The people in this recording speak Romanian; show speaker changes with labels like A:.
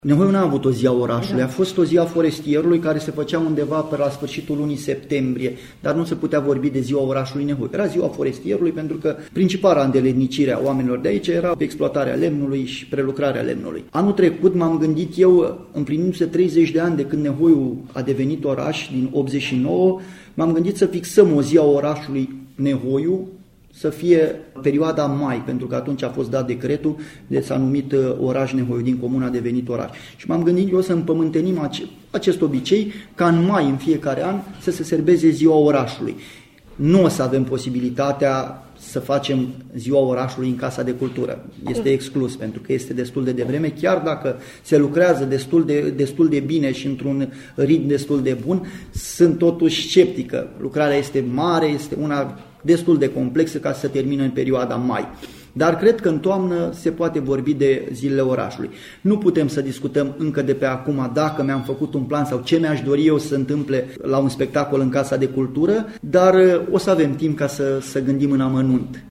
A: Nehoiu n-a avut o zi a orașului, a fost o zi a forestierului care se făcea undeva pe la sfârșitul lunii septembrie, dar nu se putea vorbi de ziua orașului Nehoiu. Era ziua forestierului pentru că principala îndeletnicire a oamenilor de aici era exploatarea lemnului și prelucrarea lemnului. Anul trecut m-am gândit eu, împlinindu-se 30 de ani de când Nehoiu a devenit oraș, din 89, m-am gândit să fixăm o zi a orașului Nehoiu, să fie perioada mai, pentru că atunci a fost dat decretul de s-a numit oraș Nehoiu, din comun a devenit oraș. Și m-am gândit eu să împământenim acest obicei ca în mai, în fiecare an, să se serbeze ziua orașului. Nu o să avem posibilitatea să facem ziua orașului în Casa de Cultură. Este exclus, pentru că este destul de devreme, chiar dacă se lucrează destul de bine și într-un ritm destul de bun, sunt totuși sceptică. Lucrarea este mare, este una destul de complexă ca să se termină în perioada mai. Dar cred că în toamnă se poate vorbi de zilele orașului. Nu putem să discutăm încă de pe acum dacă mi-am făcut un plan sau ce mi-aș dori eu să se întâmple la un spectacol în Casa de Cultură, dar o să avem timp ca să gândim în amănunt.